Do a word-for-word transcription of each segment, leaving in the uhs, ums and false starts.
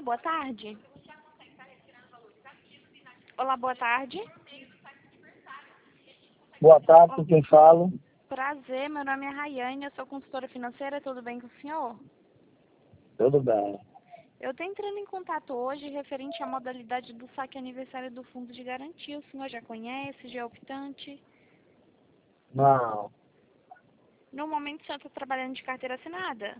boa tarde. Olá, boa tarde. Boa tarde, com quem falo? Prazer, meu nome é Rayane, eu sou consultora financeira, tudo bem com o senhor? Tudo bem. Eu estou entrando em contato hoje referente à modalidade do saque aniversário do Fundo de Garantia. O senhor já conhece, já é optante? Não. No momento o senhor está trabalhando de carteira assinada?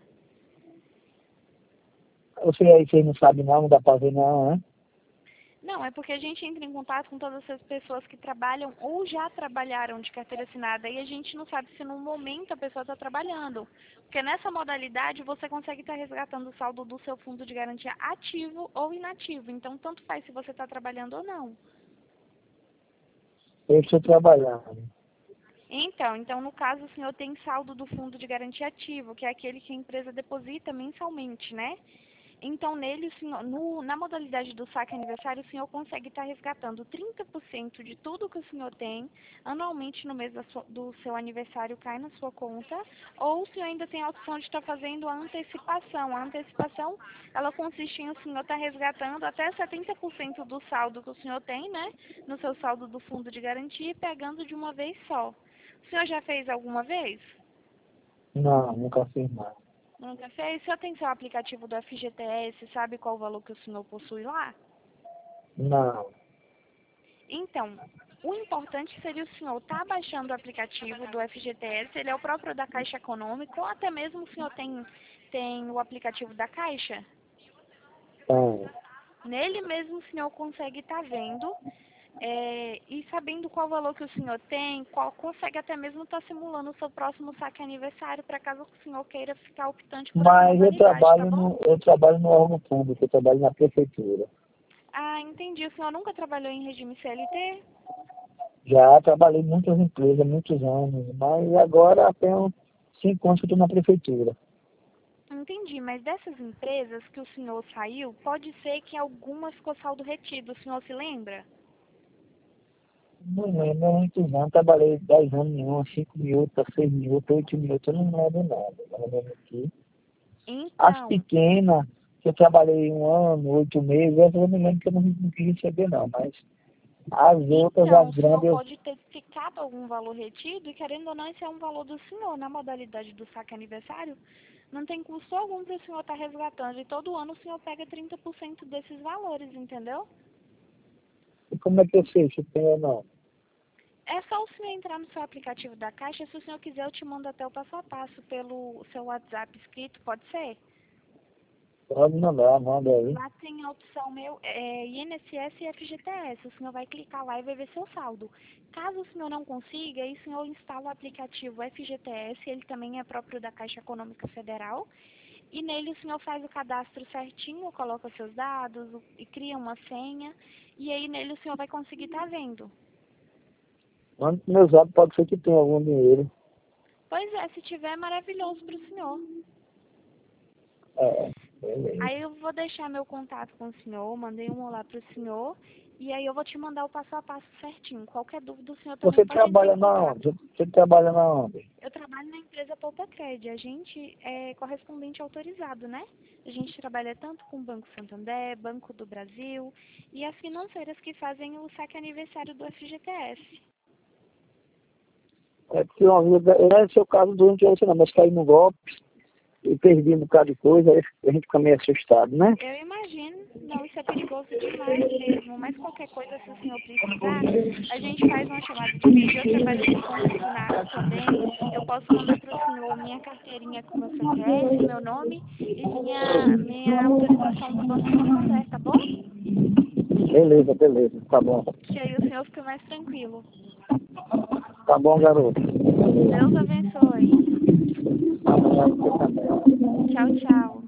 Você aí, vocês não sabem não, não dá pra ver não, né? Não, é porque a gente entra em contato com todas essas pessoas que trabalham ou já trabalharam de carteira assinada e a gente não sabe se no momento a pessoa está trabalhando. Porque nessa modalidade você consegue estar resgatando o saldo do seu fundo de garantia ativo ou inativo. Então, tanto faz se você está trabalhando ou não. Eu estou trabalhando. Então, então, no caso, o senhor tem saldo do fundo de garantia ativo, que é aquele que a empresa deposita mensalmente, né? Então, nele, o senhor, no, na modalidade do saque aniversário, o senhor consegue estar resgatando trinta por cento de tudo que o senhor tem, anualmente no mês da sua, do seu aniversário cai na sua conta, ou o senhor ainda tem a opção de estar fazendo a antecipação. A antecipação, ela consiste em o senhor estar resgatando até setenta por cento do saldo que o senhor tem, né, no seu saldo do fundo de garantia, e pegando de uma vez só. O senhor já fez alguma vez? Não, nunca fiz não. Nunca fez? O senhor tem seu aplicativo do F G T S, sabe qual o valor que o senhor possui lá? Não. Então, o importante seria o senhor estar baixando o aplicativo do F G T S, ele é o próprio da Caixa Econômica, ou até mesmo o senhor tem, tem o aplicativo da Caixa? Tem. Nele mesmo o senhor consegue estar vendo é, e sabendo qual valor que o senhor tem, qual, consegue até mesmo estar simulando o seu próximo saque aniversário, para caso o senhor queira ficar optante por essa Mas eu modalidade, tá trabalho bom? no, eu trabalho no órgão público, eu trabalho na prefeitura. Ah, entendi. O senhor nunca trabalhou em regime C L T? Já trabalhei em muitas empresas, muitos anos, mas agora tenho cinco anos que estou na prefeitura. Entendi, mas dessas empresas que o senhor saiu, pode ser que alguma ficou saldo retido. O senhor se lembra? Não lembro, muitos anos, trabalhei dez anos em uma, cinco mil, outra, seis mil, outra, oito mil, eu não lembro nada. Eu lembro aqui. As Então, pequenas, que eu trabalhei um ano, oito meses, essas eu me lembro que eu não, não quis receber não, mas as outras, então, as o senhor grandes, eu, pode ter ficado algum valor retido e, querendo ou não, esse é um valor do senhor. Na modalidade do saque aniversário, não tem custo algum para o senhor estar resgatando. E todo ano o senhor pega trinta por cento desses valores, entendeu? e como é que eu sei se tem ou não? É só o senhor entrar no seu aplicativo da Caixa. Se o senhor quiser, eu te mando até o passo a passo pelo seu WhatsApp escrito, pode ser? Pode mandar, manda aí. Lá tem a opção meu, é, I N S S e F G T S. O senhor vai clicar lá e vai ver seu saldo. Caso o senhor não consiga, aí o senhor instala o aplicativo F G T S, ele também é próprio da Caixa Econômica Federal. E nele o senhor faz o cadastro certinho, coloca seus dados o- e cria uma senha. E aí nele o senhor vai conseguir estar vendo. Manda pro meu zap, pode ser que tenha algum dinheiro. Pois é, se tiver, é maravilhoso para o senhor. É, beleza. Aí eu vou deixar meu contato com o senhor, mandei um olá para o senhor, e aí eu vou te mandar o passo a passo certinho. Qualquer dúvida, o senhor também Você pode entrar em trabalha na contato. onde? Você trabalha na onde? Eu trabalho na empresa Poupacred, a gente é correspondente autorizado, né? A gente trabalha tanto com o Banco Santander, Banco do Brasil e as financeiras que fazem o saque aniversário do F G T S. É porque uma vida, não é seu caso durante a não, mas caí no golpe e perdi um bocado de coisa, aí a gente fica meio assustado, né? Eu imagino, não, isso é perigoso demais mesmo, mas qualquer coisa, se o senhor precisar, a gente faz uma chamada de vídeo, eu trabalho com consignado também, eu posso mandar para o senhor minha carteirinha com meu C P F, meu nome e minha, minha autorização do Banco Santander, tá bom? Beleza, beleza, tá bom. Que aí o senhor fica mais tranquilo. Tá bom, garoto. Deus abençoe. Amanhã você também. Tchau, tchau.